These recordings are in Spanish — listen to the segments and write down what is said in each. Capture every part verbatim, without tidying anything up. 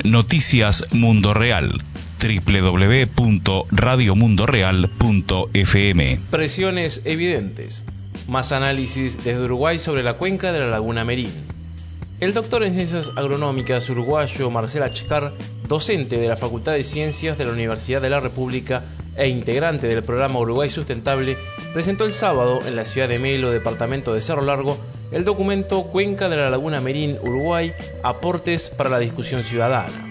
Noticias Mundo Real. doble u doble u doble u punto radio mundo real punto f m. Presiones evidentes. Más análisis desde Uruguay sobre la cuenca de la Laguna Merín. El doctor en Ciencias Agronómicas uruguayo Marcel Achcar, docente de la Facultad de Ciencias de la Universidad de la República e integrante del programa Uruguay Sustentable, presentó el sábado en la ciudad de Melo, departamento de Cerro Largo, el documento Cuenca de la Laguna Merín, Uruguay, aportes para la discusión ciudadana.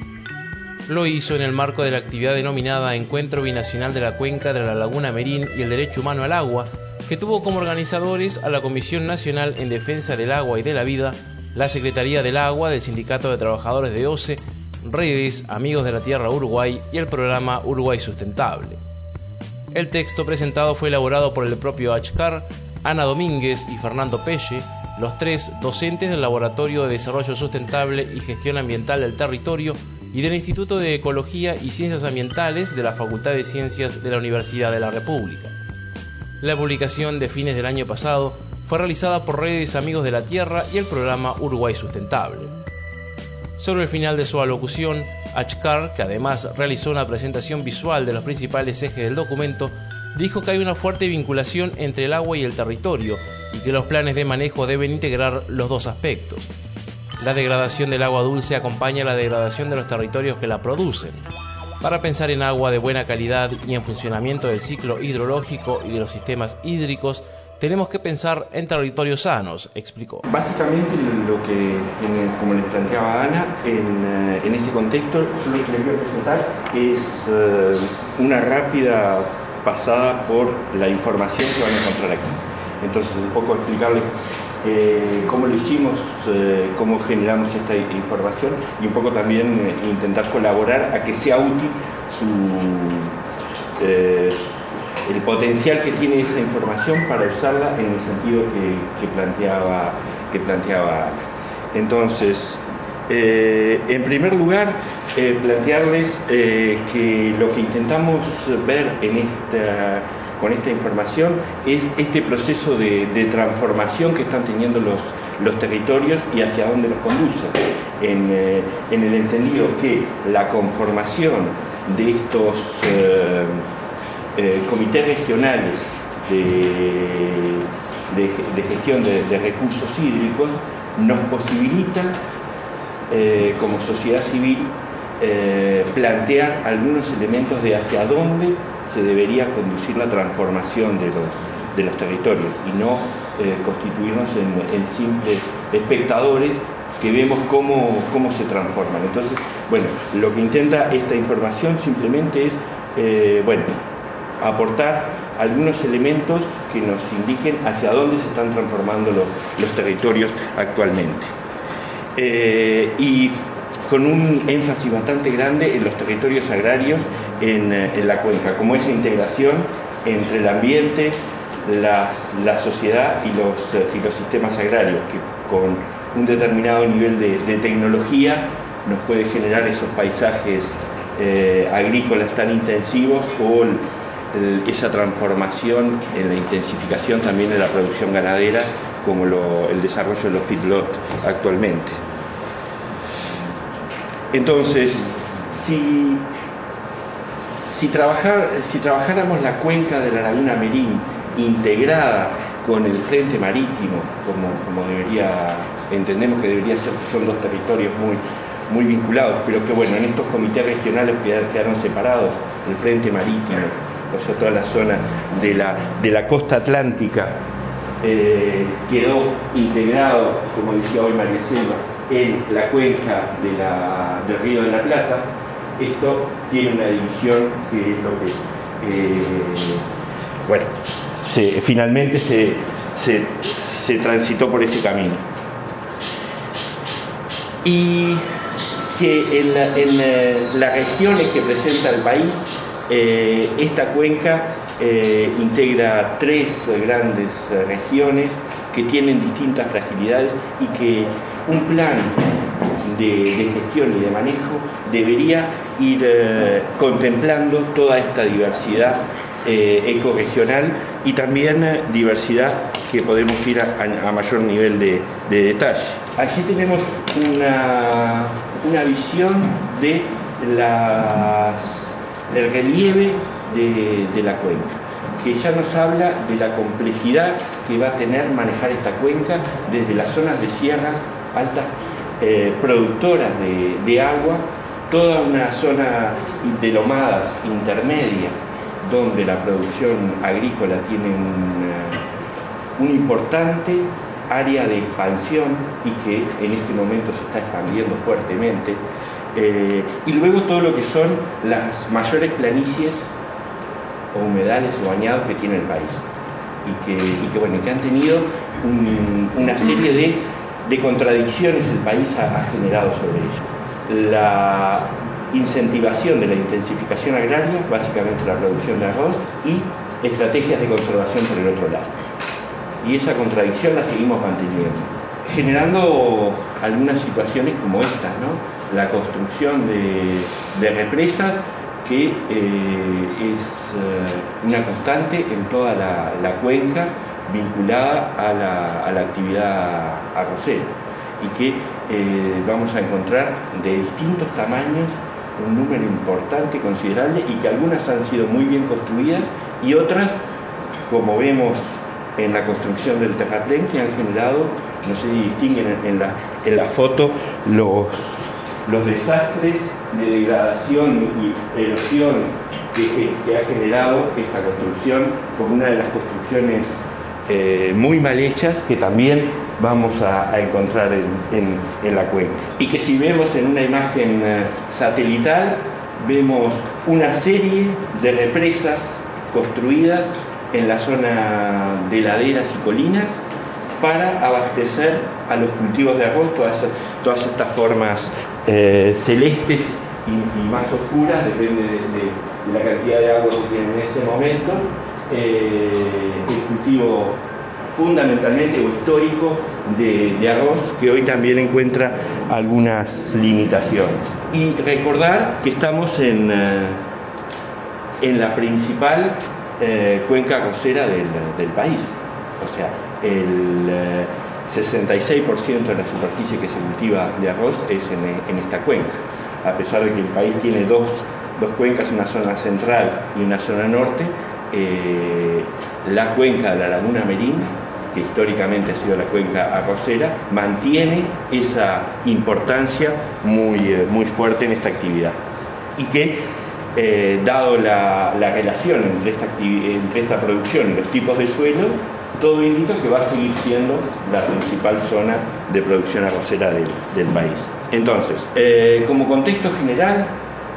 Lo hizo en el marco de la actividad denominada Encuentro Binacional de la Cuenca de la Laguna Merín y el Derecho Humano al Agua, que tuvo como organizadores a la Comisión Nacional en Defensa del Agua y de la Vida, la Secretaría del Agua del Sindicato de Trabajadores de O C E, Redes, Amigos de la Tierra Uruguay y el programa Uruguay Sustentable. El texto presentado fue elaborado por el propio Achcar, Ana Domínguez y Fernando Pelle, los tres docentes del Laboratorio de Desarrollo Sustentable y Gestión Ambiental del Territorio y del Instituto de Ecología y Ciencias Ambientales de la Facultad de Ciencias de la Universidad de la República. La publicación de fines del año pasado fue realizada por Redes Amigos de la Tierra y el programa Uruguay Sustentable. Sobre el final de su alocución, Achcar, que además realizó una presentación visual de los principales ejes del documento, dijo que hay una fuerte vinculación entre el agua y el territorio y que los planes de manejo deben integrar los dos aspectos. La degradación del agua dulce acompaña la degradación de los territorios que la producen. Para pensar en agua de buena calidad y en funcionamiento del ciclo hidrológico y de los sistemas hídricos, tenemos que pensar en territorios sanos, explicó. Básicamente lo que, como les planteaba Ana, en, en este contexto, yo lo que les voy a presentar es uh, una rápida pasada por la información que van a encontrar aquí. Entonces, un poco explicarles eh, cómo lo hicimos, eh, cómo generamos esta información y un poco también eh, intentar colaborar a que sea útil su... Eh, el potencial que tiene esa información para usarla en el sentido que, que planteaba que planteaba Ana. Entonces, eh, en primer lugar, eh, plantearles eh, que lo que intentamos ver en esta, con esta información es este proceso de, de transformación que están teniendo los, los territorios y hacia dónde los conducen, en, eh, en el entendido que la conformación de estos eh, Eh, comités regionales de, de, de gestión de, de recursos hídricos nos posibilitan eh, como sociedad civil eh, plantear algunos elementos de hacia dónde se debería conducir la transformación de los, de los territorios y no eh, constituirnos en, en simples espectadores que vemos cómo, cómo se transforman. Entonces, bueno, lo que intenta esta información simplemente es, eh, bueno, aportar algunos elementos que nos indiquen hacia dónde se están transformando los, los territorios actualmente. Eh, y con un énfasis bastante grande en los territorios agrarios en, en la cuenca, como esa integración entre el ambiente, las, la sociedad y los, y los sistemas agrarios, que con un determinado nivel de, de tecnología nos puede generar esos paisajes eh, agrícolas tan intensivos o el, esa transformación en la intensificación también de la producción ganadera como lo, el desarrollo de los feedlot actualmente. Entonces, si, si, trabajar, si trabajáramos la cuenca de la Laguna Merín integrada con el frente marítimo, como, como debería, entendemos que debería ser, son dos territorios muy, muy vinculados, pero que bueno, en estos comités regionales quedaron separados, el frente marítimo, o sea, toda la zona de la, de la costa atlántica eh, quedó integrado, como decía hoy María Selva, en la cuenca de la, del Río de la Plata. Esto tiene una división que es lo que, eh, bueno, se, finalmente se, se, se transitó por ese camino. Y que en, la, en eh, las regiones que presenta el país, Eh, esta cuenca eh, integra tres grandes eh, regiones que tienen distintas fragilidades y que un plan de, de gestión y de manejo debería ir eh, contemplando toda esta diversidad eh, ecorregional y también eh, diversidad que podemos ir a, a mayor nivel de, de detalle. Aquí tenemos una, una visión de las, del relieve de, de la cuenca, que ya nos habla de la complejidad que va a tener manejar esta cuenca desde las zonas de sierras altas eh, productoras de, de agua, toda una zona de lomadas intermedia donde la producción agrícola tiene un, un importante área de expansión y que en este momento se está expandiendo fuertemente, eh, y luego todo lo que son las mayores planicies o humedales o bañados que tiene el país y que, y que, bueno, que han tenido un, una serie de, de contradicciones el país ha, ha generado sobre ello. La incentivación de la intensificación agraria, básicamente la producción de arroz, y estrategias de conservación por el otro lado. Y esa contradicción la seguimos manteniendo, generando algunas situaciones como estas, ¿no? La construcción de, de represas, que eh, es eh, una constante en toda la, la cuenca vinculada a la, a la actividad arrocera, y que eh, vamos a encontrar de distintos tamaños, un número importante, considerable, y que algunas han sido muy bien construidas y otras, como vemos en la construcción del terraplén, que han generado, no sé si distinguen en la, en la foto, los, los desastres de degradación y erosión que, que ha generado esta construcción, como una de las construcciones eh, muy mal hechas que también vamos a, a encontrar en, en, en la cuenca. Y que si vemos en una imagen eh, satelital, vemos una serie de represas construidas en la zona de laderas y colinas para abastecer a los cultivos de arroz, todas, todas estas formas eh, celestes y, y más oscuras, depende de, de, de la cantidad de agua que tienen en ese momento, eh, el cultivo fundamentalmente o histórico de, de arroz, que hoy también encuentra algunas limitaciones. Y recordar que estamos en, eh, en la principal eh, cuenca arrocera del, del país. O sea, el eh, sesenta y seis por ciento de la superficie que se cultiva de arroz es en, en esta cuenca. A pesar de que el país tiene dos, dos cuencas, una zona central y una zona norte, eh, la cuenca de la Laguna Merín, que históricamente ha sido la cuenca arrocera, mantiene esa importancia muy, muy fuerte en esta actividad. Y que, eh, dado la, la relación entre esta, entre esta producción y los tipos de suelo, todo indica que va a seguir siendo la principal zona de producción arrocera del, del país. Entonces, eh, como contexto general,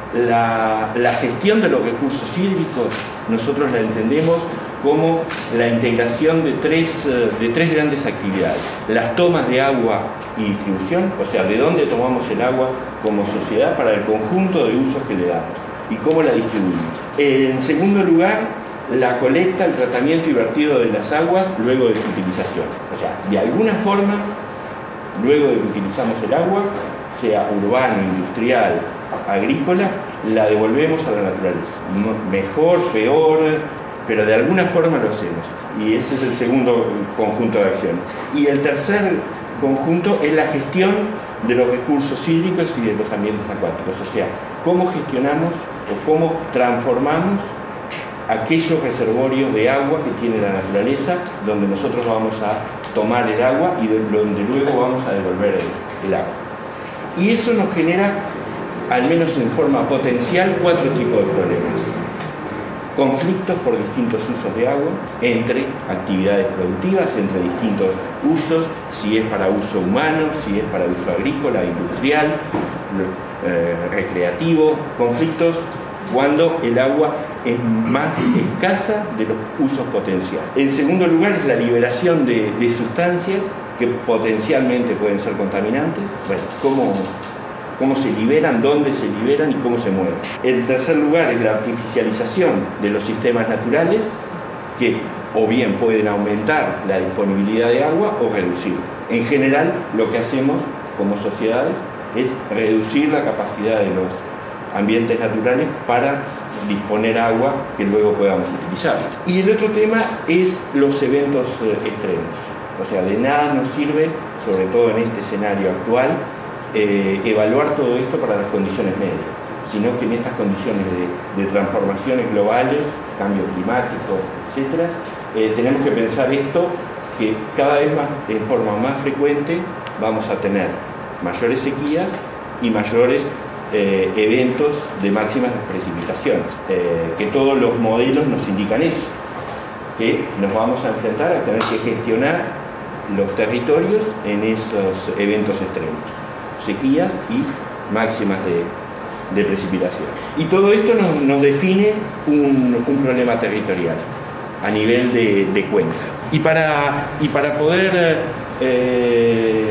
la, la gestión de los recursos hídricos nosotros la entendemos como la integración de tres, de tres grandes actividades. Las tomas de agua y distribución, o sea, de dónde tomamos el agua como sociedad para el conjunto de usos que le damos y cómo la distribuimos. En segundo lugar, la colecta, el tratamiento y vertido de las aguas luego de su utilización. O sea, de alguna forma, luego de que utilizamos el agua, sea urbano, industrial, agrícola, la devolvemos a la naturaleza. Mejor, peor, pero de alguna forma lo hacemos. Y ese es el segundo conjunto de acciones. Y el tercer conjunto es la gestión de los recursos hídricos y de los ambientes acuáticos. O sea, cómo gestionamos o cómo transformamos aquellos reservorios de agua que tiene la naturaleza, donde nosotros vamos a tomar el agua y de, donde luego vamos a devolver el, el agua. Y eso nos genera, al menos en forma potencial, cuatro tipos de problemas. Conflictos por distintos usos de agua, entre actividades productivas, entre distintos usos, si es para uso humano, si es para uso agrícola, industrial, eh, recreativo. Conflictos cuando el agua es más escasa de los usos potenciales. En segundo lugar es la liberación de, de sustancias que potencialmente pueden ser contaminantes. Bueno, ¿cómo, cómo se liberan, dónde se liberan y cómo se mueven? En tercer lugar es la artificialización de los sistemas naturales, que o bien pueden aumentar la disponibilidad de agua o reducirla. En general, lo que hacemos como sociedades es reducir la capacidad de los ambientes naturales para disponer agua que luego podamos utilizar. Y el otro tema es los eventos eh, extremos. O sea, de nada nos sirve, sobre todo en este escenario actual, eh, evaluar todo esto para las condiciones medias, sino que en estas condiciones de, de transformaciones globales, cambio climático, etcétera, eh, tenemos que pensar esto, que cada vez más, en forma más frecuente, vamos a tener mayores sequías y mayores eh, eventos de máximas precipitaciones, eh, que todos los modelos nos indican eso, que nos vamos a enfrentar a tener que gestionar los territorios en esos eventos extremos, sequías y máximas de, de precipitación. Y todo esto nos, nos define un, un problema territorial a nivel de, de cuenca. Y para, y para poder eh,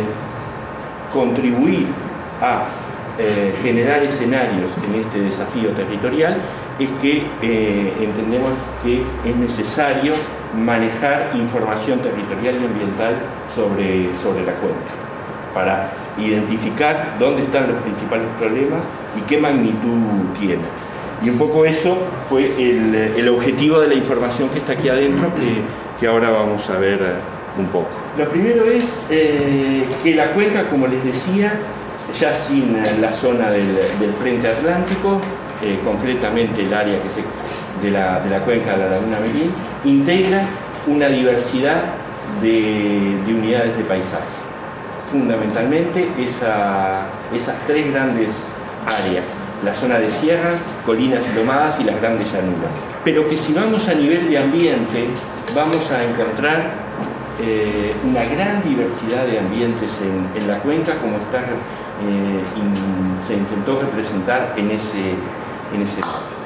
contribuir a eh, generar escenarios en este desafío territorial, es que eh, entendemos que es necesario manejar información territorial y ambiental sobre, sobre la cuenca, para identificar dónde están los principales problemas y qué magnitud tienen. Y un poco eso fue el, el objetivo de la información que está aquí adentro, que, que ahora vamos a ver un poco. Lo primero es eh, que la cuenca, como les decía, ya sin la zona del, del frente atlántico, eh, concretamente el área que se, de, la, de la cuenca de la Laguna Merín, integra una diversidad de, de unidades de paisaje. Fundamentalmente esa, esas tres grandes áreas, la zona de sierras, colinas y lomadas y las grandes llanuras. Pero que si vamos a nivel de ambiente, vamos a encontrar eh, una gran diversidad de ambientes en, en la cuenca, como está, eh, in, se intentó representar en ese, en ese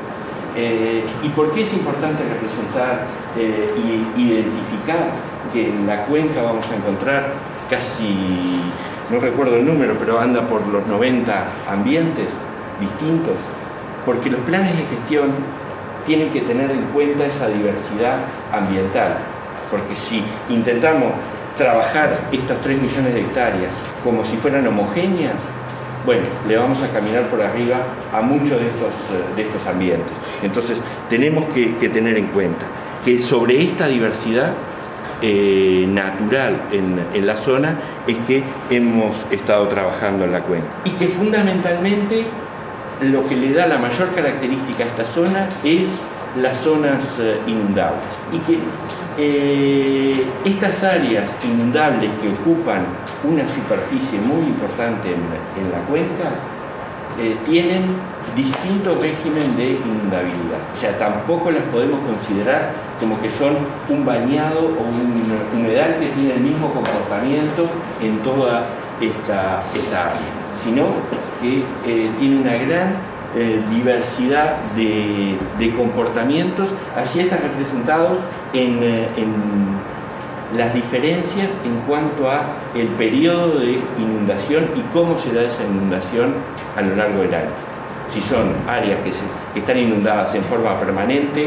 eh, ¿Y por qué es importante representar eh, y identificar que en la cuenca vamos a encontrar casi, no recuerdo el número, pero anda por los noventa ambientes distintos? Porque los planes de gestión tienen que tener en cuenta esa diversidad ambiental, porque si intentamos trabajar estos tres millones de hectáreas como si fueran homogéneas, bueno, le vamos a caminar por arriba a muchos de estos, de estos ambientes. Entonces tenemos que, que tener en cuenta que sobre esta diversidad eh, natural en, en la zona es que hemos estado trabajando en la cuenca, y que fundamentalmente lo que le da la mayor característica a esta zona es las zonas eh, inundables, y que eh, estas áreas inundables que ocupan una superficie muy importante en, en la cuenca eh, tienen distinto régimen de inundabilidad. O sea, tampoco las podemos considerar como que son un bañado o un humedal que tiene el mismo comportamiento en toda esta, esta área, sino que eh, tiene una gran eh, diversidad de, de comportamientos. Allí está representado en, eh, en las diferencias en cuanto a el periodo de inundación y cómo se da esa inundación a lo largo del año. Si son áreas que, se, que están inundadas en forma permanente,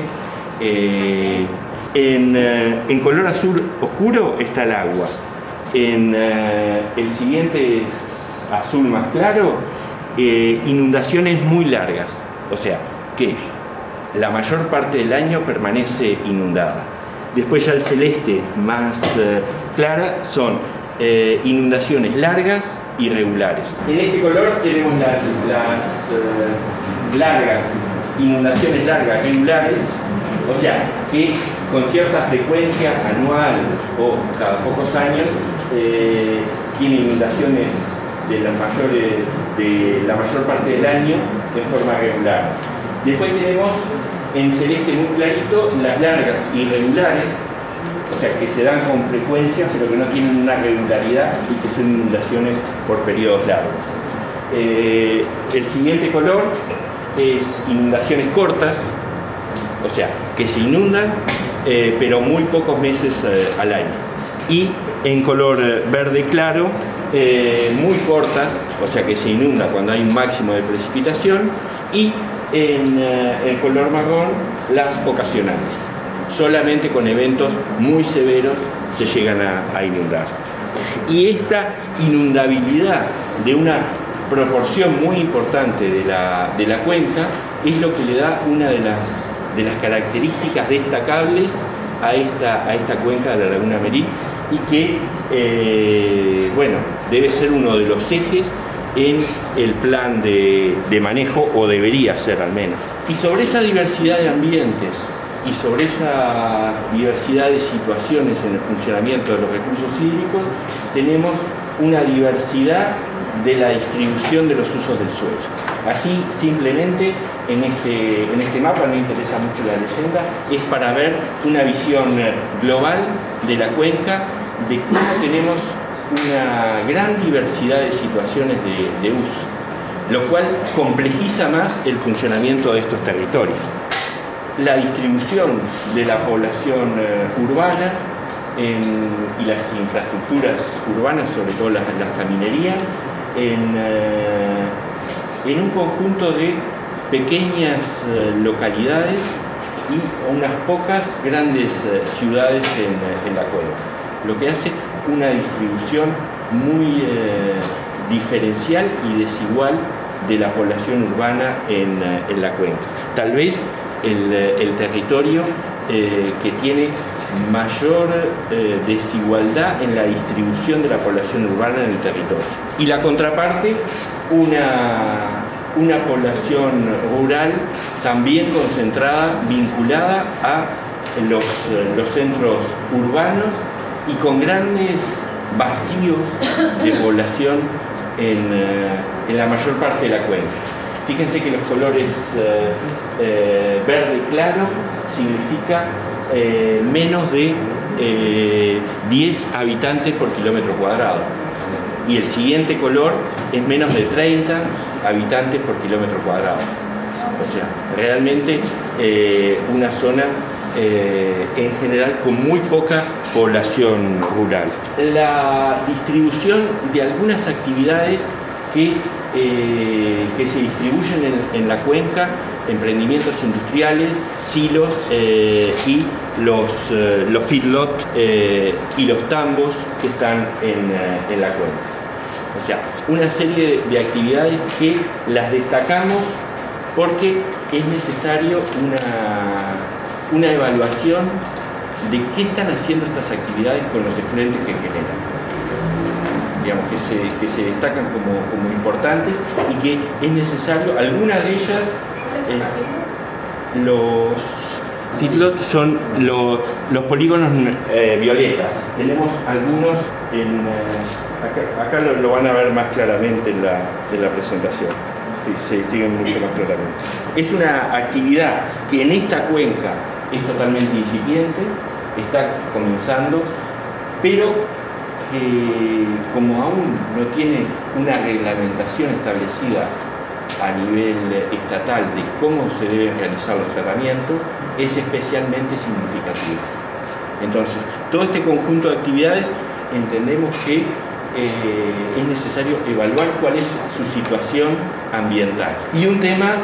eh, en, eh, en color azul oscuro está el agua, en eh, el siguiente azul más claro, eh, inundaciones muy largas, o sea que la mayor parte del año permanece inundada. Después ya el celeste más eh, clara son eh, inundaciones largas y regulares. En este color tenemos la, las eh, largas, inundaciones largas regulares, o sea que con cierta frecuencia anual o cada pocos años eh, tiene inundaciones de la, mayores, de la mayor parte del año de forma regular. Después tenemos en celeste muy clarito las largas irregulares, o sea que se dan con frecuencia pero que no tienen una regularidad y que son inundaciones por periodos largos. Eh, el siguiente color es inundaciones cortas, o sea que se inundan eh, pero muy pocos meses eh, al año. Y en color verde claro, eh, muy cortas, o sea que se inunda cuando hay un máximo de precipitación, y en eh, el color marrón las ocasionales. Solamente con eventos muy severos se llegan a, a inundar. Y esta inundabilidad de una proporción muy importante de la, de la cuenca es lo que le da una de las, de las características destacables a esta, a esta cuenca de la Laguna Merí, y que, eh, bueno, debe ser uno de los ejes en el plan de, de manejo, o debería ser al menos. Y sobre esa diversidad de ambientes y sobre esa diversidad de situaciones en el funcionamiento de los recursos hídricos, tenemos una diversidad de la distribución de los usos del suelo. Así, simplemente, en este, en este mapa, me interesa mucho la leyenda, es para ver una visión global de la cuenca, de cómo tenemos una gran diversidad de situaciones de, de uso, lo cual complejiza más el funcionamiento de estos territorios. La distribución de la población eh, urbana en, y las infraestructuras urbanas, sobre todo las, las caminerías, en, eh, en un conjunto de pequeñas eh, localidades y unas pocas grandes eh, ciudades en, en la cuenca, lo que hace una distribución muy eh, diferencial y desigual de la población urbana en, en la cuenca. Tal vez el, el territorio eh, que tiene mayor eh, desigualdad en la distribución de la población urbana en el territorio. Y la contraparte, una, una población rural también concentrada, vinculada a los, los centros urbanos y con grandes vacíos de población en, en la mayor parte de la cuenca. Fíjense que los colores eh, eh, verde claro significa eh, menos de eh, diez habitantes por kilómetro cuadrado, y el siguiente color es menos de treinta habitantes por kilómetro cuadrado. O sea, realmente eh, una zona eh, en general con muy poca población rural. La distribución de algunas actividades que, eh, que se distribuyen en, en la cuenca, emprendimientos industriales, silos eh, y los, eh, los feedlot eh, y los tambos que están en, eh, en la cuenca. O sea, una serie de, de actividades que las destacamos porque es necesario una, una evaluación de qué están haciendo estas actividades con los efluentes que generan. Digamos, que se, que se destacan como, como importantes y que es necesario, algunas de ellas, eh, los feedlot son los, los polígonos eh, violetas. Tenemos algunos en, eh, acá, acá lo, lo van a ver más claramente en la, en la presentación, se distinguen mucho más claramente. Es una actividad que en esta cuenca es totalmente incipiente, está comenzando, pero que como aún no tiene una reglamentación establecida a nivel estatal de cómo se deben realizar los tratamientos, es especialmente significativo. Entonces, todo este conjunto de actividades entendemos que eh, es necesario evaluar cuál es su situación ambiental. Y un tema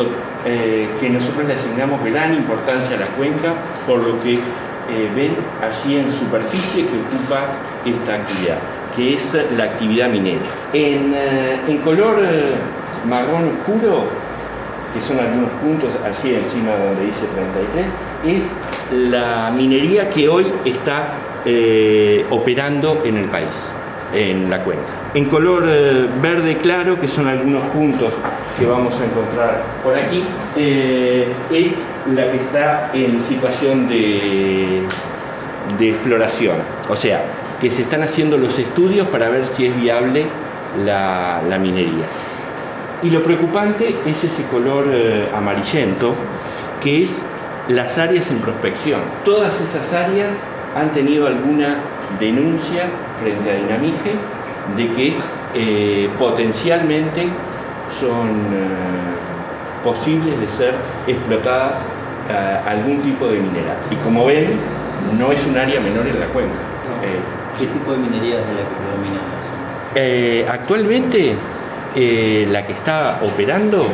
eh, que nosotros le asignamos gran importancia a la cuenca, por lo que eh, ven allí en superficie que ocupa esta actividad, que es la actividad minera. En, eh, en color eh, marrón oscuro, que son algunos puntos allí encima donde dice treinta y tres, es la minería que hoy está eh, operando en el país, en la cuenca. En color eh, verde claro, que son algunos puntos que vamos a encontrar por aquí, eh, es la que está en situación de, de exploración, o sea, que se están haciendo los estudios para ver si es viable la, la minería. Y lo preocupante es ese color eh, amarillento, que es las áreas en prospección. Todas esas áreas han tenido alguna denuncia frente a Dinamige de que eh, potencialmente son eh, posibles de ser explotadas eh, algún tipo de mineral. Y como ven, no es un área menor en la cuenca. Eh, ¿Qué tipo de minería es de la que predomina? Eh, actualmente eh, la que está operando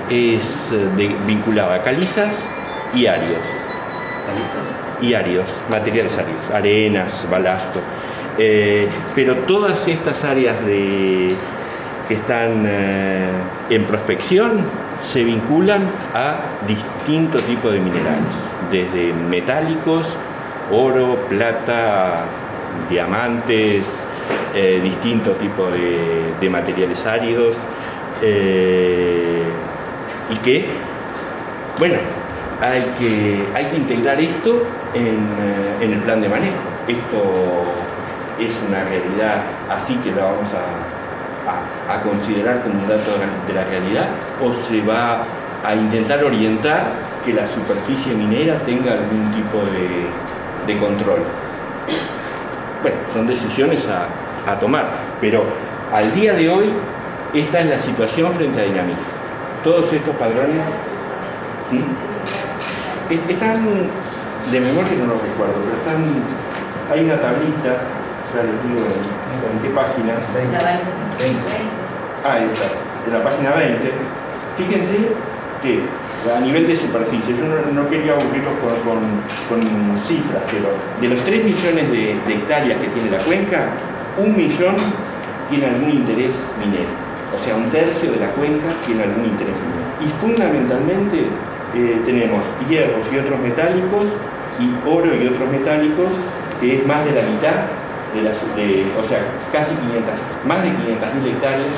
es de, vinculada a calizas y áridos. ¿Calizas? Y áridos, materiales áridos, arenas, balasto. Eh, pero todas estas áreas de, que están eh, en prospección se vinculan a distintos tipos de minerales, desde metálicos, oro, plata, diamantes, eh, distintos tipos de, de materiales áridos, eh, y que, bueno, hay que, hay que integrar esto en, en el plan de manejo. Esto es una realidad, así que la vamos a, a, a considerar como un dato de la realidad, o se va a intentar orientar que la superficie minera tenga algún tipo de, de control. Bueno, son decisiones a, a tomar, pero al día de hoy esta es la situación frente a Dinamita. Todos estos padrones ¿sí? están, de memoria no los recuerdo, pero están, hay una tablita, ya les digo en, en qué página. veinte. Ah, ahí está, en la página veinte. Fíjense que a nivel de superficie, yo no, no quería aburrirlos con, con, con cifras, pero de los tres millones de, de hectáreas que tiene la cuenca, un millón tiene algún interés minero. O sea, un tercio de la cuenca tiene algún interés minero. Y fundamentalmente eh, tenemos hierros y otros metálicos, y oro y otros metálicos, que es más de la mitad, de las, de, o sea, casi quinientas, más de quinientas mil hectáreas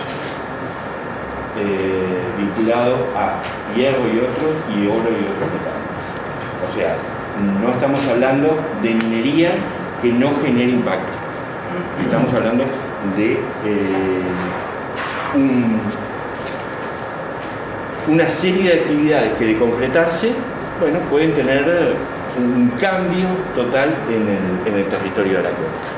eh, vinculado a hierro y otros, y oro y otros metálicos. O sea, no estamos hablando de minería que no genere impacto. Estamos hablando de eh, un, una serie de actividades que, de concretarse, bueno, pueden tener un cambio total en el, en el territorio de la cuenca.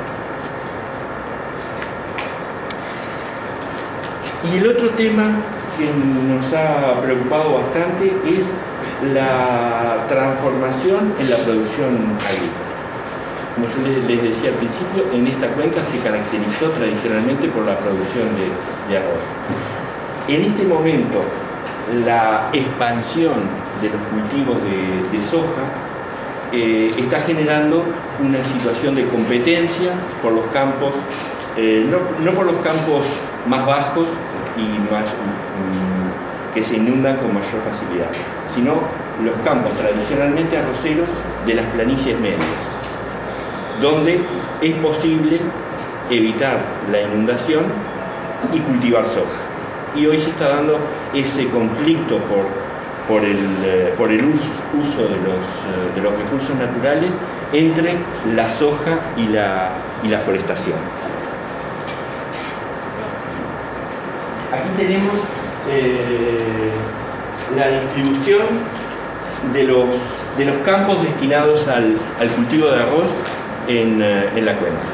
Y el otro tema que nos ha preocupado bastante es la transformación en la producción agrícola. Como yo les, les decía al principio, en esta cuenca se caracterizó tradicionalmente por la producción de, de arroz. En este momento, la expansión de los cultivos de, de soja eh, está generando una situación de competencia por los campos, eh, no, no por los campos más bajos y más, um, que se inundan con mayor facilidad, sino los campos tradicionalmente arroceros de las planicies medias, donde es posible evitar la inundación y cultivar soja. Y hoy se está dando ese conflicto por, por el, eh, por el uso de los, eh, de los recursos naturales entre la soja y la, y la forestación. Aquí tenemos eh, la distribución de los, de los campos destinados al, al cultivo de arroz en, eh, en la cuenca.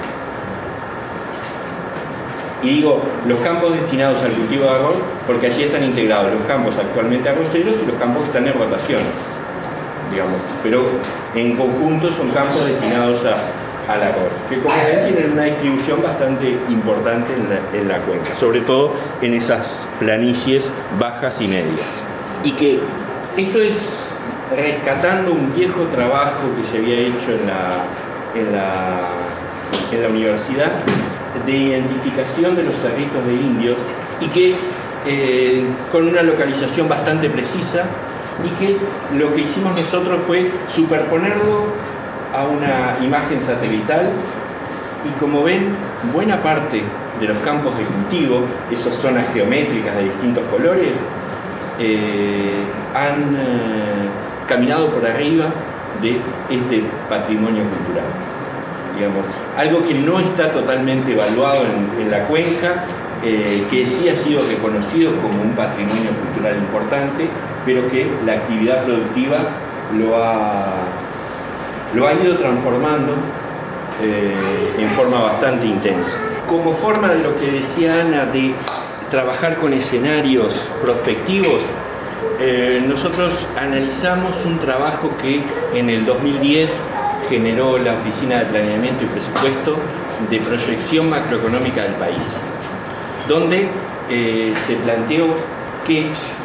Y digo los campos destinados al cultivo de arroz porque allí están integrados los campos actualmente arroceros y los campos que están en rotación, digamos, pero en conjunto son campos destinados a, al arroz, que como ven tienen una distribución bastante importante en la, en la cuenca, sobre todo en esas planicies bajas y medias. Y que esto es rescatando un viejo trabajo que se había hecho en la, en la, en la universidad, de identificación de los cerritos de indios, y que eh, con una localización bastante precisa, y que lo que hicimos nosotros fue superponerlo a una imagen satelital, y como ven, buena parte de los campos de cultivo, esas zonas geométricas de distintos colores, eh, han eh, caminado por arriba de este patrimonio cultural. Digamos, algo que no está totalmente evaluado en, en la cuenca, eh, que sí ha sido reconocido como un patrimonio cultural importante, pero que la actividad productiva lo ha, lo ha ido transformando eh, en forma bastante intensa. Como forma de lo que decía Ana, de trabajar con escenarios prospectivos, eh, nosotros analizamos un trabajo que en el dos mil diez generó la Oficina de Planeamiento y Presupuesto de Proyección Macroeconómica del país, donde eh, se planteó que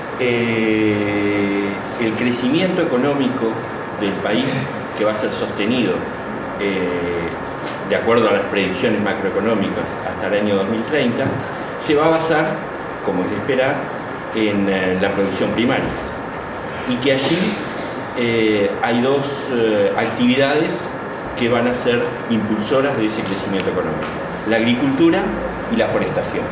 eh, el crecimiento económico del país, que va a ser sostenido eh, de acuerdo a las predicciones macroeconómicas hasta el año dos mil treinta, se va a basar, como es de esperar, en eh, la producción primaria y que allí eh, hay dos eh, actividades que van a ser impulsoras de ese crecimiento económico: la agricultura y la forestación.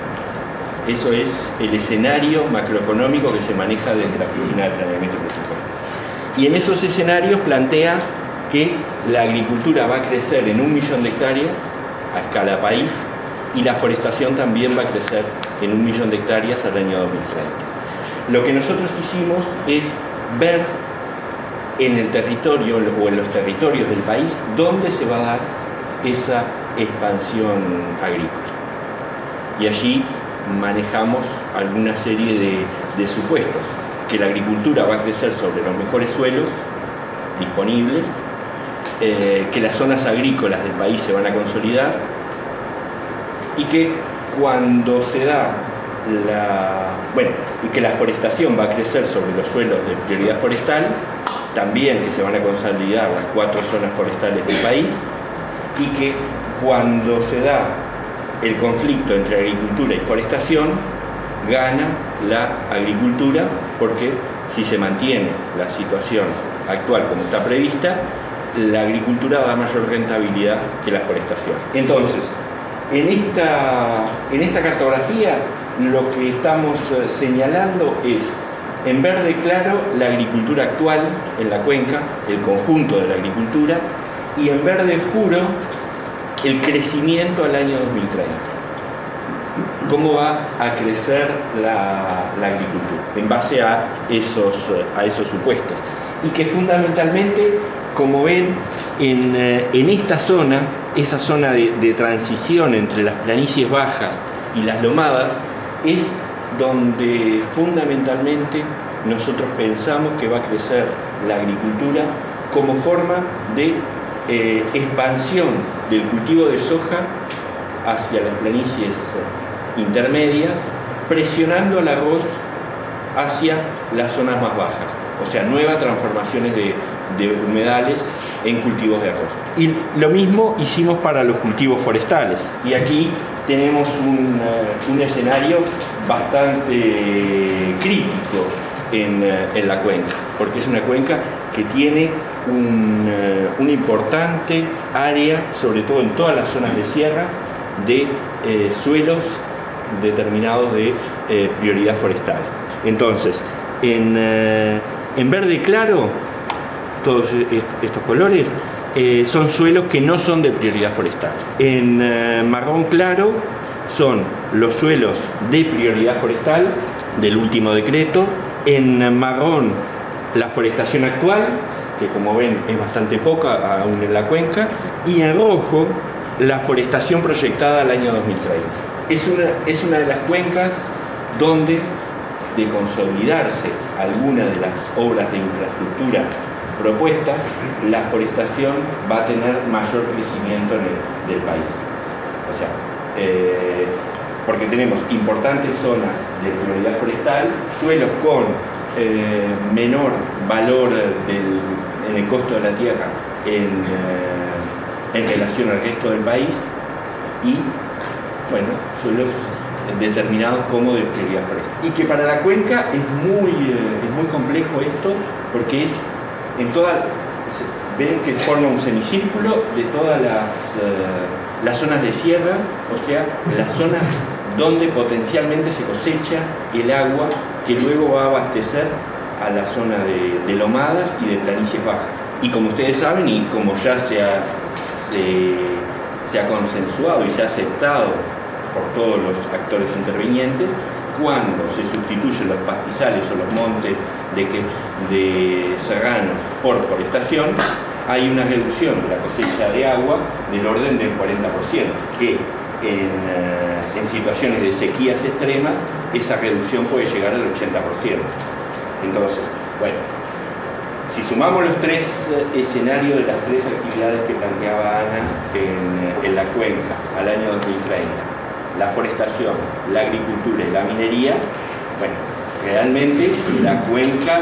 Eso es el escenario macroeconómico que se maneja desde la Oficina de Planeamiento y Presupuesto. Y en esos escenarios plantea que la agricultura va a crecer en un millón de hectáreas a escala país y la forestación también va a crecer en un millón de hectáreas al año dos mil treinta. Lo que nosotros hicimos es ver en el territorio o en los territorios del país dónde se va a dar esa expansión agrícola. Y allí manejamos alguna serie de, de supuestos: que la agricultura va a crecer sobre los mejores suelos disponibles, eh, que las zonas agrícolas del país se van a consolidar y que cuando se da la... bueno, y que la forestación va a crecer sobre los suelos de prioridad forestal, también que se van a consolidar las cuatro zonas forestales del país, y que cuando se da el conflicto entre agricultura y forestación, gana la agricultura, porque si se mantiene la situación actual como está prevista, la agricultura da mayor rentabilidad que la forestación. Entonces, en esta, en esta cartografía lo que estamos señalando es, en verde claro, la agricultura actual en la cuenca, el conjunto de la agricultura, y en verde oscuro el crecimiento al año dos mil treinta. Cómo va a crecer la, la agricultura en base a esos, a esos supuestos. Y que fundamentalmente, como ven, en, en esta zona, esa zona de, de transición entre las planicies bajas y las lomadas, es donde fundamentalmente nosotros pensamos que va a crecer la agricultura como forma de eh, expansión del cultivo de soja hacia las planicies intermedias, presionando al arroz hacia las zonas más bajas, o sea, nuevas transformaciones de, de humedales en cultivos de arroz. Y lo mismo hicimos para los cultivos forestales, y aquí tenemos un, uh, un escenario bastante crítico en, uh, en la cuenca, porque es una cuenca que tiene un, uh, una importante área, sobre todo en todas las zonas de sierra, de eh, suelos determinados de eh, prioridad forestal. Entonces, en, eh, en verde claro, todos estos colores eh, son suelos que no son de prioridad forestal. En eh, marrón claro son los suelos de prioridad forestal del último decreto. En marrón, la forestación actual, que como ven es bastante poca aún en la cuenca, y en rojo, la forestación proyectada al año dos mil treinta. Es una, es una de las cuencas donde, de consolidarse alguna de las obras de infraestructura propuestas, la forestación va a tener mayor crecimiento en el, del país. O sea, eh, porque tenemos importantes zonas de prioridad forestal, suelos con eh, menor valor del, en el costo de la tierra en, eh, en relación al resto del país, y bueno, suelos determinados como de prioridad forestal. Y que para la cuenca es muy, eh, es muy complejo esto, porque es en toda, ven que forma un semicírculo de todas las, eh, las zonas de sierra, o sea, las zonas donde potencialmente se cosecha el agua que luego va a abastecer a la zona de, de lomadas y de planicies bajas. Y como ustedes saben, y como ya se ha, se, se ha consensuado y se ha aceptado por todos los actores intervinientes, cuando se sustituyen los pastizales o los montes de, que, de serranos por forestación, hay una reducción de la cosecha de agua del orden del cuarenta por ciento, que en, uh, en situaciones de sequías extremas esa reducción puede llegar al ochenta por ciento. Entonces, bueno, si sumamos los tres uh, escenarios de las tres actividades que planteaba Ana en, en la cuenca al año dos mil treinta, la forestación, la agricultura y la minería, bueno, realmente la cuenca,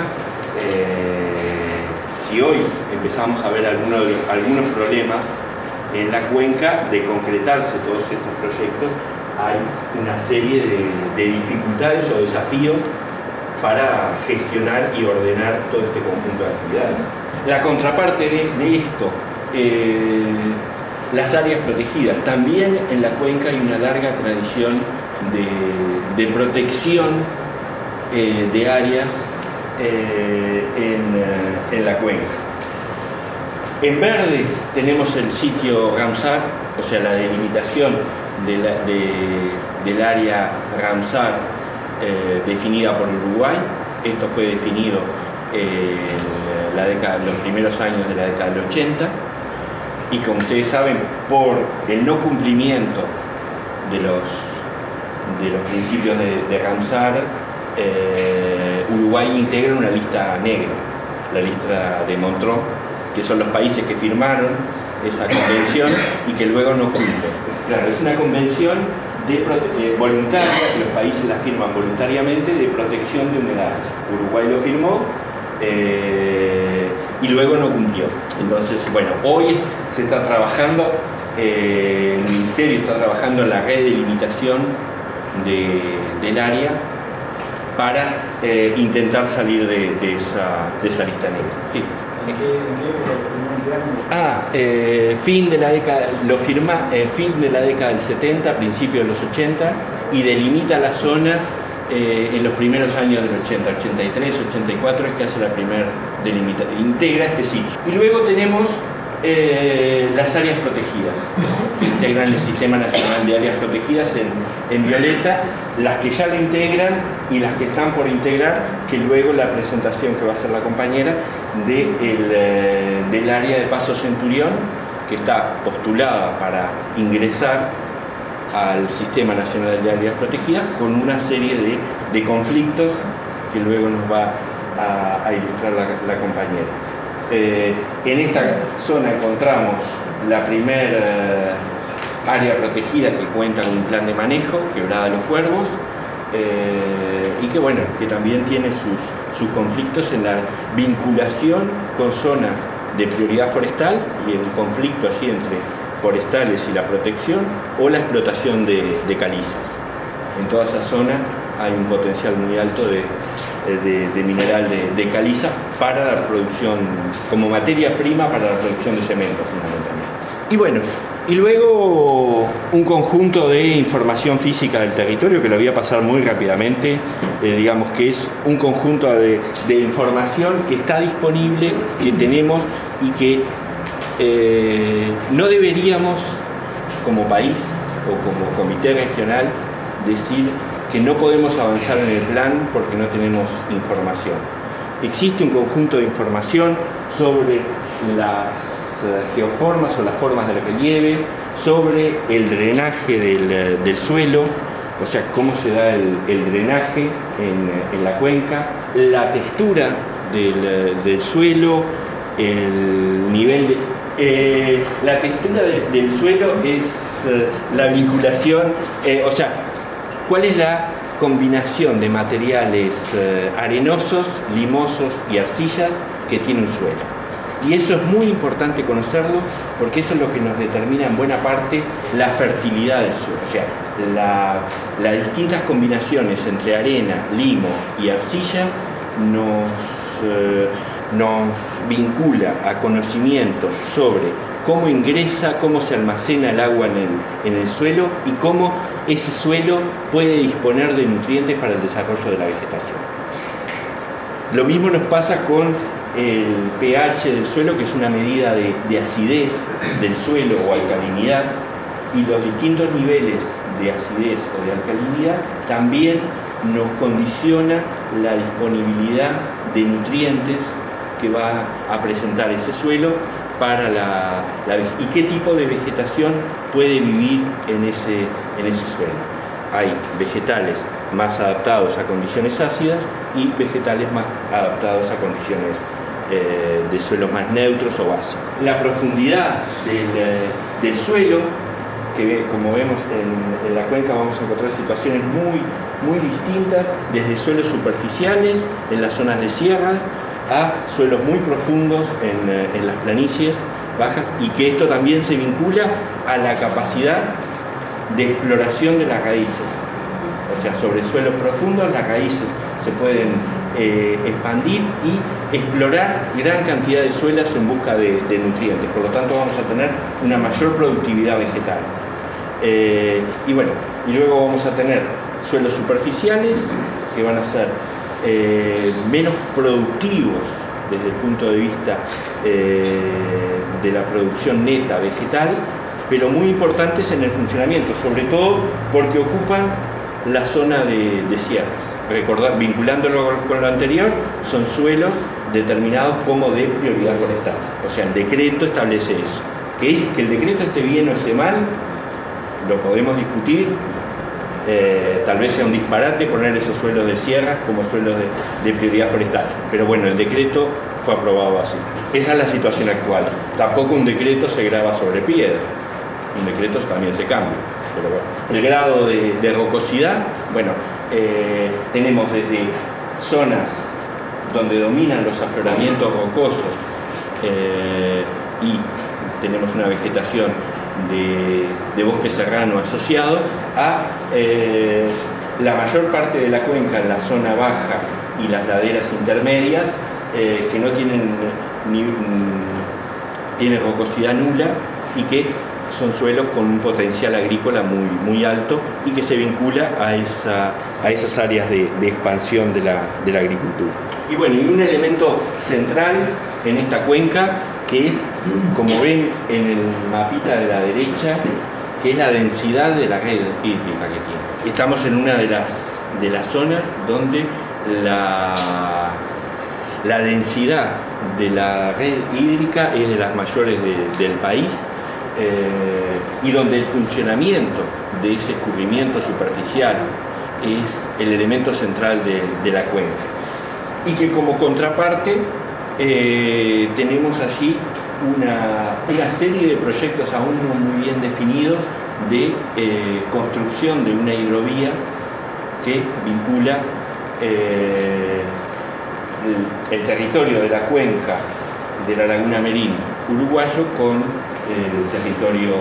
eh, si hoy empezamos a ver algunos, algunos problemas en la cuenca de concretarse todos estos proyectos, hay una serie de, de dificultades o desafíos para gestionar y ordenar todo este conjunto de actividades. La contraparte de, de esto, eh, las áreas protegidas. También en la cuenca hay una larga tradición de, de protección eh, de áreas eh, en, en la cuenca. En verde tenemos el sitio Ramsar, o sea, la delimitación de la, de, del área Ramsar eh, definida por Uruguay. Esto fue definido en la década, los primeros años de la década del ochenta, y como ustedes saben, por el no cumplimiento de los, de los principios de, de Ramsar, eh, Uruguay integra una lista negra, la lista de Montreux, que son los países que firmaron esa convención y que luego no cumplen. Claro, es una convención de eh, voluntaria, que los países la firman voluntariamente, de protección de humedales. Uruguay lo firmó eh, y luego no cumplió. Entonces, bueno, hoy se está trabajando, eh, el Ministerio está trabajando en la redelimitación de, del área para eh, intentar salir de, de, esa, de esa lista negra. Sí. Ah, eh, fin de la década, lo firma eh, fin de la década del setenta, principios de los ochenta, y delimita la zona eh, en los primeros años del ochenta, ochenta y tres, ochenta y cuatro es que hace la primera delimitación, integra este sitio. Y luego tenemos eh, las áreas protegidas, que integran el Sistema Nacional de Áreas Protegidas en, en violeta, las que ya lo integran y las que están por integrar, que luego la presentación que va a hacer la compañera de el, eh, del área de Paso Centurión, que está postulada para ingresar al Sistema Nacional de Áreas Protegidas con una serie de, de conflictos que luego nos va a, a ilustrar la, la compañera. Eh, en esta zona encontramos la primera eh, área protegida que cuenta con un plan de manejo, Quebrada de los Cuervos, eh, y que bueno, que también tiene sus, sus conflictos en la vinculación con zonas de prioridad forestal y el conflicto allí entre forestales y la protección o la explotación de, de calizas. En toda esa zona hay un potencial muy alto de, de, de mineral de, de caliza para la producción, como materia prima para la producción de cemento fundamentalmente. Y bueno, y luego un conjunto de información física del territorio que lo voy a pasar muy rápidamente, eh, digamos que es un conjunto de, de información que está disponible, que tenemos y que eh, no deberíamos como país o como comité regional decir que no podemos avanzar en el plan porque no tenemos información. Existe un conjunto de información sobre las geoformas o las formas del relieve, sobre el drenaje del, del suelo, o sea, cómo se da el, el drenaje en, en la cuenca, la textura del, del suelo, el nivel de... Eh, la textura de, del suelo es eh, la vinculación, eh, o sea, cuál es la combinación de materiales eh, arenosos, limosos y arcillas que tiene un suelo. Y eso es muy importante conocerlo porque eso es lo que nos determina en buena parte la fertilidad del suelo. O sea, la, las distintas combinaciones entre arena, limo y arcilla nos, eh, nos vincula a conocimiento sobre cómo ingresa, cómo se almacena el agua en el, en el suelo y cómo ese suelo puede disponer de nutrientes para el desarrollo de la vegetación. Lo mismo nos pasa con el pH del suelo, que es una medida de, de acidez del suelo o alcalinidad, y los distintos niveles de acidez o de alcalinidad también nos condiciona la disponibilidad de nutrientes que va a presentar ese suelo para la, la y qué tipo de vegetación puede vivir en ese, en ese suelo. Hay vegetales más adaptados a condiciones ácidas y vegetales más adaptados a condiciones eh, de suelos más neutros o básicos. La profundidad del, eh, del suelo, que como vemos en, en la cuenca vamos a encontrar situaciones muy, muy distintas, desde suelos superficiales en las zonas de sierras a suelos muy profundos en, eh, en las planicies bajas, y que esto también se vincula a la capacidad de exploración de las raíces. O sea, sobre suelos profundos las raíces se pueden eh, expandir y explorar gran cantidad de suelos en busca de, de nutrientes. Por lo tanto, vamos a tener una mayor productividad vegetal. Eh, y bueno, y luego vamos a tener suelos superficiales que van a ser eh, menos productivos desde el punto de vista eh, de la producción neta vegetal, pero muy importantes en el funcionamiento, sobre todo porque ocupan la zona de, de sierras. Recordar, vinculándolo con lo anterior, son suelos determinados como de prioridad forestal. O sea, el decreto establece eso. Que, es, que el decreto esté bien o esté mal, lo podemos discutir. Eh, tal vez sea un disparate poner esos suelos de sierras como suelos de, de prioridad forestal. Pero bueno, el decreto fue aprobado así. Esa es la situación actual. Tampoco un decreto se graba sobre piedra. Un decreto también se cambia. Pero bueno, el grado de, de rocosidad, bueno, eh, tenemos desde zonas donde dominan los afloramientos rocosos eh, y tenemos una vegetación de, de bosque serrano asociado a eh, la mayor parte de la cuenca en la zona baja y las laderas intermedias eh, que no tienen ni tienen rocosidad nula y que son suelos con un potencial agrícola muy, muy alto y que se vincula a, esa, a esas áreas de, de expansión de la, de la agricultura. Y bueno, y un elemento central en esta cuenca que es, como ven en el mapita de la derecha, que es la densidad de la red hídrica que tiene. Estamos en una de las, de las zonas donde la, la densidad de la red hídrica es de las mayores de, del país. Eh, y donde el funcionamiento de ese escurrimiento superficial es el elemento central de, de la cuenca. Y que como contraparte eh, tenemos allí una, una serie de proyectos aún no muy bien definidos de eh, construcción de una hidrovía que vincula eh, el, el territorio de la cuenca de la Laguna Merín uruguayo con el territorio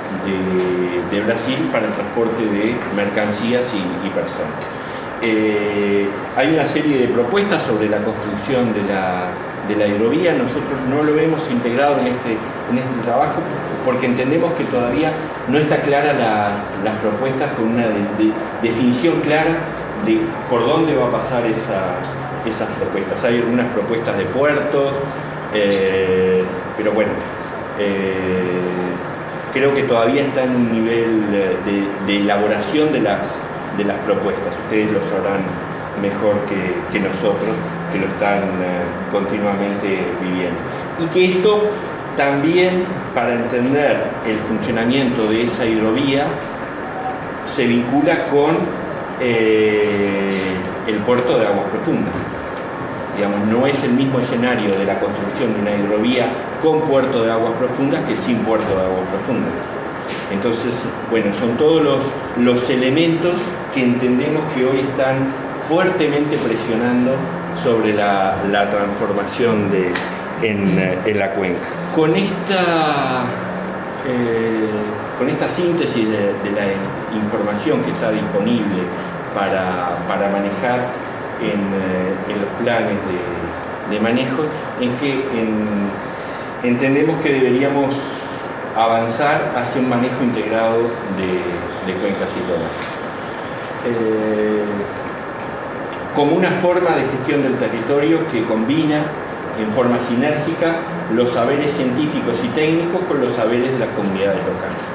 de, de Brasil para el transporte de mercancías y, y personas. Eh, hay una serie de propuestas sobre la construcción de la, de la hidrovía. Nosotros no lo hemos integrado en este, en este trabajo porque entendemos que todavía no está clara las, las propuestas con una de, de, definición clara de por dónde va a pasar esa, esas propuestas. Hay algunas propuestas de puertos, eh, pero bueno, Eh, creo que todavía está en un nivel de, de elaboración de las, de las propuestas. Ustedes lo sabrán mejor que, que nosotros, que lo están eh, continuamente viviendo. Y que esto también, para entender el funcionamiento de esa hidrovía, se vincula con eh, el puerto de aguas profundas. Digamos, no es el mismo escenario de la construcción de una hidrovía con puerto de aguas profundas que sin puerto de aguas profundas. Entonces, bueno, son todos los, los elementos que entendemos que hoy están fuertemente presionando sobre la, la transformación de, en, en la cuenca. Con esta, eh, con esta síntesis de, de la información que está disponible para, para manejar En, en los planes de, de manejo, en que en, entendemos que deberíamos avanzar hacia un manejo integrado de, de cuencas hidrográficas. Eh, como una forma de gestión del territorio que combina en forma sinérgica los saberes científicos y técnicos con los saberes de las comunidades locales.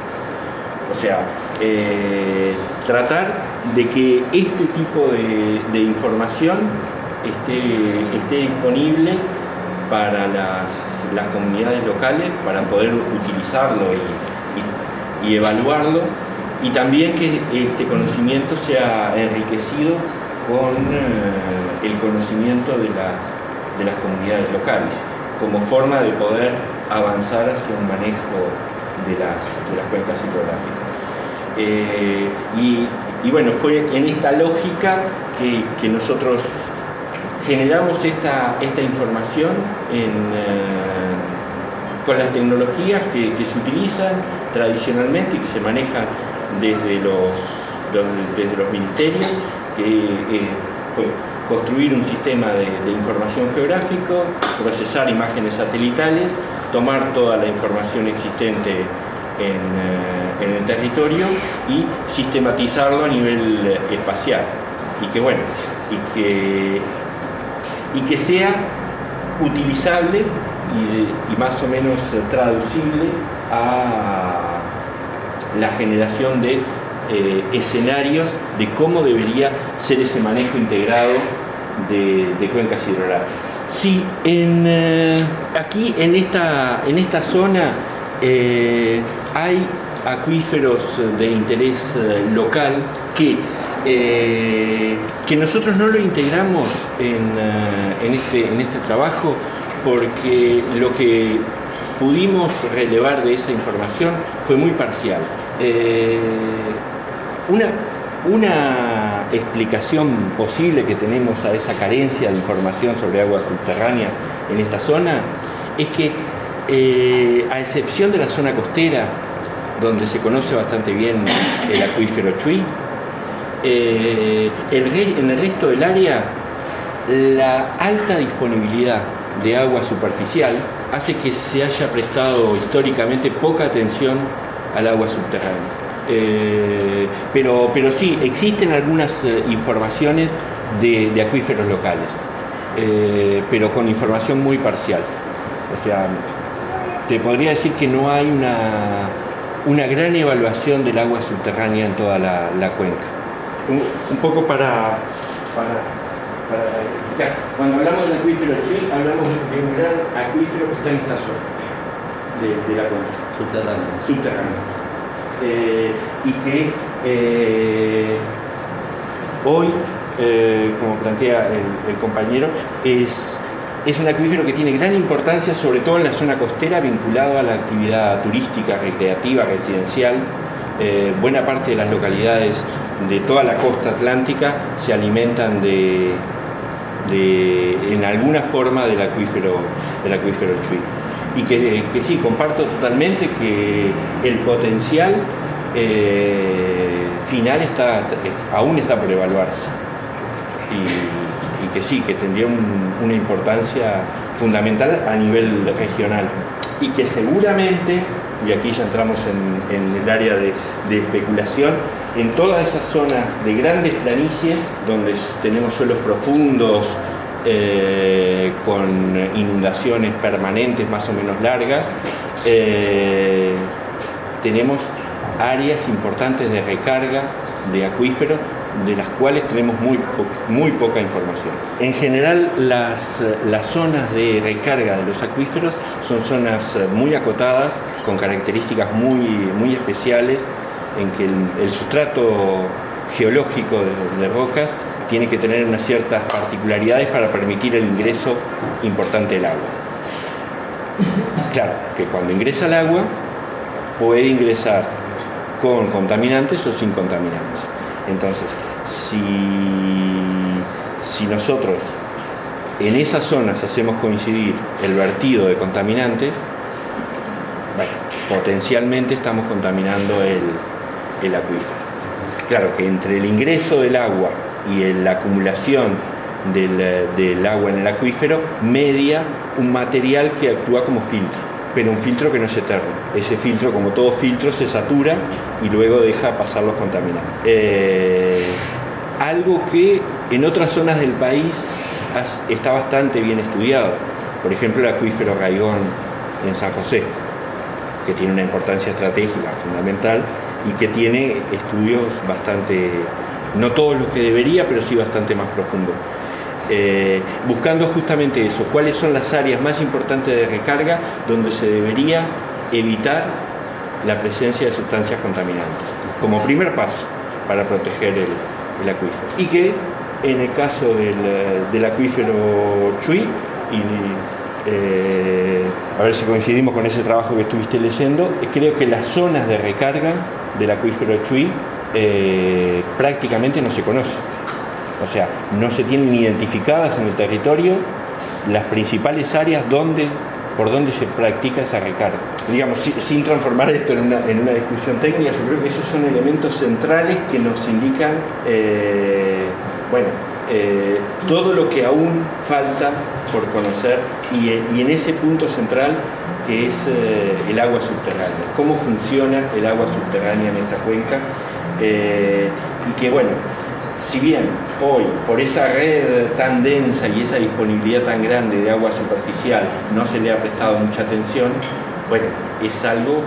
O sea, eh, tratar de que este tipo de, de información esté, esté disponible para las, las comunidades locales, para poder utilizarlo y, y, y evaluarlo, y también que este conocimiento sea enriquecido con eh, el conocimiento de las, de las comunidades locales, como forma de poder avanzar hacia un manejo de las, de las cuencas hidrográficas. Eh, y, y bueno, fue en esta lógica que, que nosotros generamos esta, esta información en, eh, con las tecnologías que, que se utilizan tradicionalmente y que se manejan desde los, desde los ministerios, que eh, fue construir un sistema de, de información geográfico, procesar imágenes satelitales, tomar toda la información existente en, eh, en el territorio y sistematizarlo a nivel eh, espacial. Y que bueno, y que, y que sea utilizable y, y más o menos traducible a la generación de eh, escenarios de cómo debería ser ese manejo integrado de, de cuencas hidrográficas. Sí, en, eh, aquí en esta, en esta zona eh, hay acuíferos de interés eh, local que, eh, que nosotros no lo integramos en, uh, en, este, en este trabajo porque lo que pudimos relevar de esa información fue muy parcial. Eh, una, una explicación posible que tenemos a esa carencia de información sobre aguas subterráneas en esta zona es que, eh, a excepción de la zona costera, donde se conoce bastante bien el acuífero Chuy, eh, el re, en el resto del área, la alta disponibilidad de agua superficial hace que se haya prestado históricamente poca atención al agua subterránea. Eh, pero, pero sí, existen algunas eh, informaciones de, de acuíferos locales, eh, pero con información muy parcial. O sea, te podría decir que no hay una, una gran evaluación del agua subterránea en toda la, la cuenca. Un, un poco para, para, para explicar. Cuando hablamos del acuífero Chuy, hablamos de un gran acuífero que está en esta zona de, de la cuenca. Subterráneo. Subterráneo. Eh, y que eh, hoy, eh, como plantea el, el compañero, es, es un acuífero que tiene gran importancia, sobre todo en la zona costera, vinculado a la actividad turística, recreativa, residencial. Eh, buena parte de las localidades de toda la costa atlántica se alimentan de, de en alguna forma del acuífero, del acuífero Chuy. Y que, que sí, comparto totalmente que el potencial eh, final está, aún está por evaluarse y, y que sí, que tendría un, una importancia fundamental a nivel regional y que seguramente, y aquí ya entramos en, en el área de, de especulación, en todas esas zonas de grandes planicies donde tenemos suelos profundos, Eh, con inundaciones permanentes más o menos largas, eh, tenemos áreas importantes de recarga de acuíferos de las cuales tenemos muy, po muy poca información. En general, las, las zonas de recarga de los acuíferos son zonas muy acotadas, con características muy, muy especiales, en que el, el sustrato geológico de, de rocas tiene que tener unas ciertas particularidades para permitir el ingreso importante del agua. Claro, que cuando ingresa el agua puede ingresar con contaminantes o sin contaminantes. Entonces, si, si nosotros en esas zonas hacemos coincidir el vertido de contaminantes, bueno, potencialmente estamos contaminando el, el acuífero. Claro que entre el ingreso del agua y en la acumulación del, del agua en el acuífero media un material que actúa como filtro, pero un filtro que no es eterno. Ese filtro, como todo filtro, se satura y luego deja pasar los contaminantes. Eh, algo que en otras zonas del país está bastante bien estudiado, por ejemplo el acuífero Raigón en San José, que tiene una importancia estratégica fundamental y que tiene estudios bastante, no todos los que debería, pero sí bastante más profundos, eh, buscando justamente eso, cuáles son las áreas más importantes de recarga donde se debería evitar la presencia de sustancias contaminantes, como primer paso para proteger el, el acuífero. Y que en el caso del, del acuífero Chuy, y eh, a ver si coincidimos con ese trabajo que estuviste leyendo, creo que las zonas de recarga del acuífero Chuy eh, prácticamente no se conocen. O sea, no se tienen identificadas en el territorio las principales áreas donde, por donde se practica esa recarga. digamos, sin, sin transformar esto en una, en una discusión técnica, yo creo que esos son elementos centrales que nos indican, eh, bueno, eh, todo lo que aún falta por conocer y, y en ese punto central que es eh, el agua subterránea, cómo funciona el agua subterránea en esta cuenca, eh, y que, bueno, si bien hoy, por esa red tan densa y esa disponibilidad tan grande de agua superficial, no se le ha prestado mucha atención, bueno, es algo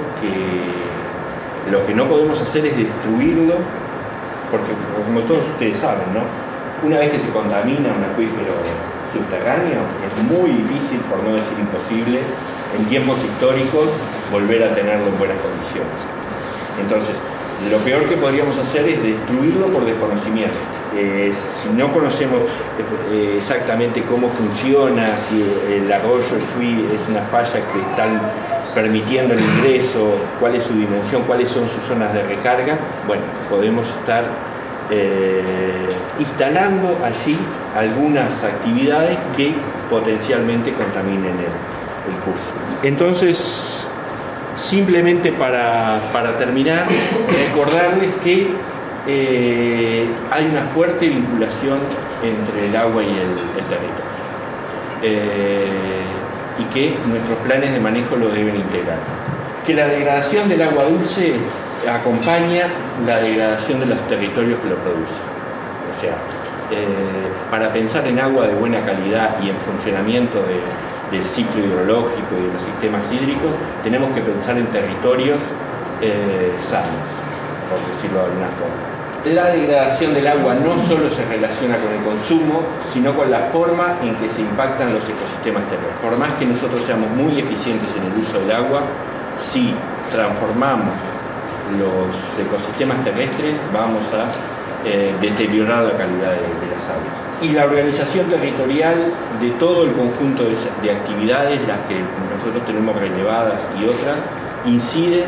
que lo que no podemos hacer es destruirlo, porque como todos ustedes saben, ¿no? Una vez que se contamina un acuífero subterráneo, es muy difícil, por no decir imposible, en tiempos históricos, volver a tenerlo en buenas condiciones. Entonces, lo peor que podríamos hacer es destruirlo por desconocimiento. Eh, si no conocemos eh, exactamente cómo funciona, si el arroyo Chuy es una falla que están permitiendo el ingreso, cuál es su dimensión, cuáles son sus zonas de recarga, bueno, podemos estar eh, instalando allí algunas actividades que potencialmente contaminen el, el curso. Entonces, simplemente para, para terminar, recordarles que eh, hay una fuerte vinculación entre el agua y el, el territorio. Eh, y que nuestros planes de manejo lo deben integrar. Que la degradación del agua dulce acompaña la degradación de los territorios que lo producen. O sea, eh, para pensar en agua de buena calidad y en funcionamiento de, del ciclo hidrológico y de los sistemas hídricos, tenemos que pensar en territorios eh, sanos, por decirlo de alguna forma. La degradación del agua no solo se relaciona con el consumo, sino con la forma en que se impactan los ecosistemas terrestres. Por más que nosotros seamos muy eficientes en el uso del agua, si transformamos los ecosistemas terrestres, vamos a eh, deteriorar la calidad de, de las aguas. Y la organización territorial de todo el conjunto de, de actividades, las que nosotros tenemos relevadas y otras, inciden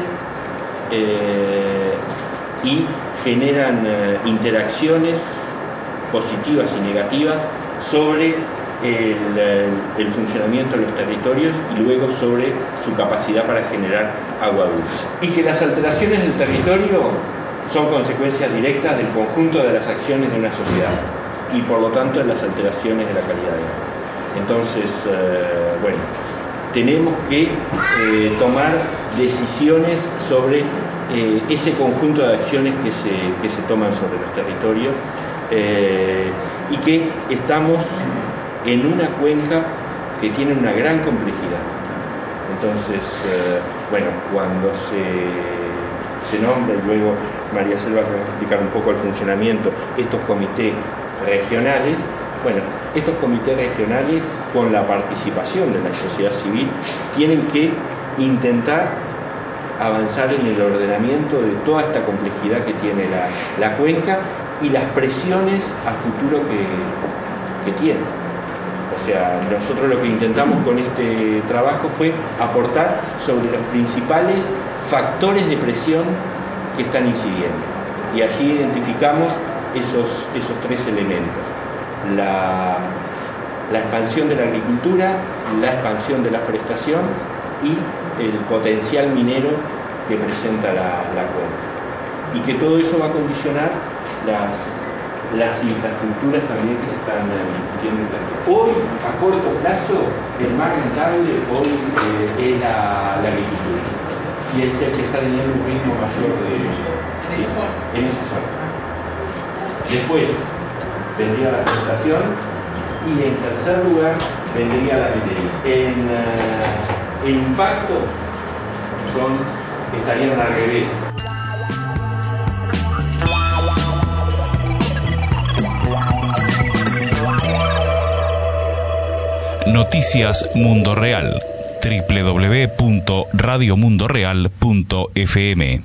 eh, y generan eh, interacciones positivas y negativas sobre el, el, el funcionamiento de los territorios y luego sobre su capacidad para generar agua dulce. Y que las alteraciones del territorio son consecuencias directas del conjunto de las acciones de una sociedad y por lo tanto de las alteraciones de la calidad de agua. Entonces, eh, bueno, tenemos que eh, tomar decisiones sobre Eh, ese conjunto de acciones que se, que se toman sobre los territorios eh, y que estamos en una cuenca que tiene una gran complejidad. Entonces, eh, bueno, cuando se, se nombra, y luego María Selva va a explicar un poco el funcionamiento, estos comités regionales, bueno, estos comités regionales con la participación de la sociedad civil tienen que intentar avanzar en el ordenamiento de toda esta complejidad que tiene la, la cuenca y las presiones a futuro que, que tiene. O sea, nosotros lo que intentamos con este trabajo fue aportar sobre los principales factores de presión que están incidiendo. Y allí identificamos esos, esos tres elementos. La, la expansión de la agricultura, la expansión de la forestación y el potencial minero que presenta la, la cuenca. Y que todo eso va a condicionar las, las infraestructuras también que se están discutiendo. Hoy, a corto plazo, el más rentable hoy eh, es la, la agricultura. Y es el que está teniendo un ritmo mayor de, de, en esa zona. Después vendría la forestación y en tercer lugar vendría la minería. En, uh, el impacto son, estarían al revés. Noticias Mundo Real, doble u doble u doble u punto radio mundo real punto f m.